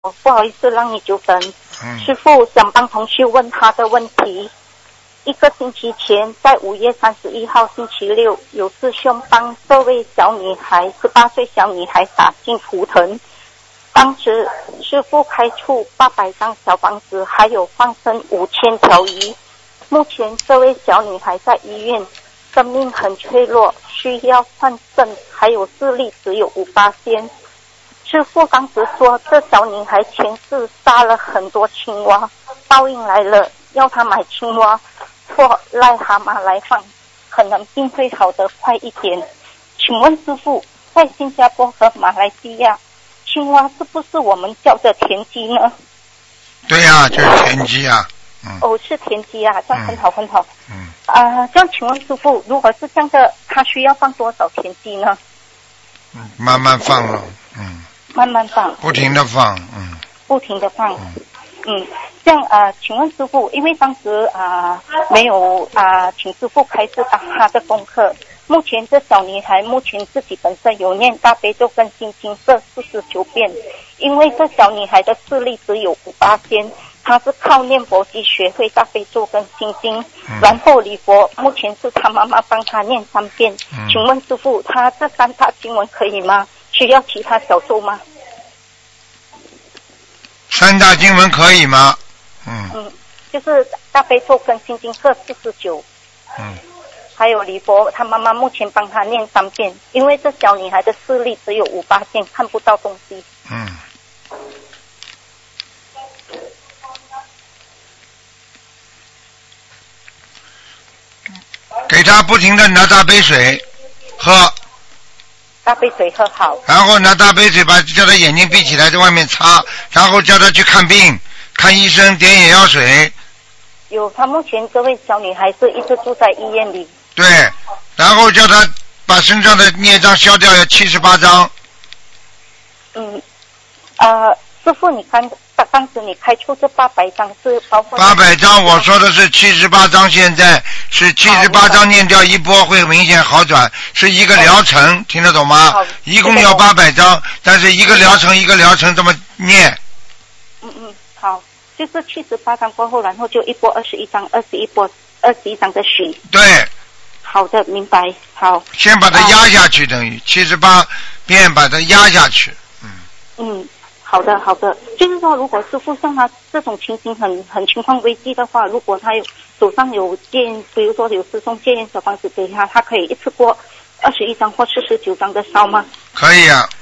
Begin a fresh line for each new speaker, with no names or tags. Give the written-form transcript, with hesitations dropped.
不好意思让你久等。师父想帮同学问他的问题。1个星期前，在5月31号星期六，有师兄帮这位小女孩18岁小女孩打进图腾。当时师父开出800张小房子，还有放生5000条鱼。目前这位小女孩在医院，生命很脆弱，需要换肾，还有视力只有5%。师父当时说，这小女孩前世杀了很多青蛙，报应来了，要她买青蛙或癞蛤蟆来放，可能病会好得快一点。请问师父，在新加坡和马来西亚，青蛙是不是我们叫的田鸡呢？
对呀，就是田鸡啊。
哦，是田鸡啊，这样很好很好。这样请问师父，如果是这样的，他需要放多少田鸡呢？
慢慢放了。
慢慢放，
不停的放。
不停的放。这样请问师父，因为当时没有请师父开示他的功课。目前这小女孩目前自己本身有念大悲咒跟心经各49遍，因为这小女孩的视力只有5%，她是靠念佛机学会大悲咒跟心经，然后礼佛目前是她妈妈帮她念3遍。请问师父，她这3大经文可以吗？需要其他小咒吗
？3大经文可以吗？
就是大悲咒跟心经各49。还有礼佛，他妈妈目前帮他念3遍，因为这小女孩的视力只有5%，看不到东西。
给他不停的拿大杯水喝。
大杯水喝好。
然后拿大杯水叫他眼睛闭起来，在外面擦，然后叫他去看病，看医生，点眼药水。
有，他目前这位小女孩是一直住在医院里。
对，然后叫他把身上的孽障消掉，要78张。
师父，你看当时你开出这800张是包括
800张，我说的是78张，现在是78张念掉一波会明显好转，是一个疗程，听得懂吗？一共要800张，但是一个疗程一个疗程这么念。
好，就是78张过后，然后就一波21张，21张的许。
对。
好的，明白。好。
先把它压下去，等于78遍把它压下去。
好的，好的。就是说，如果师父像他这种情形很情况危机的话，如果他手上有比如说有师兄借小房子给他，他可以一次过21张或49张的烧吗？
可以啊。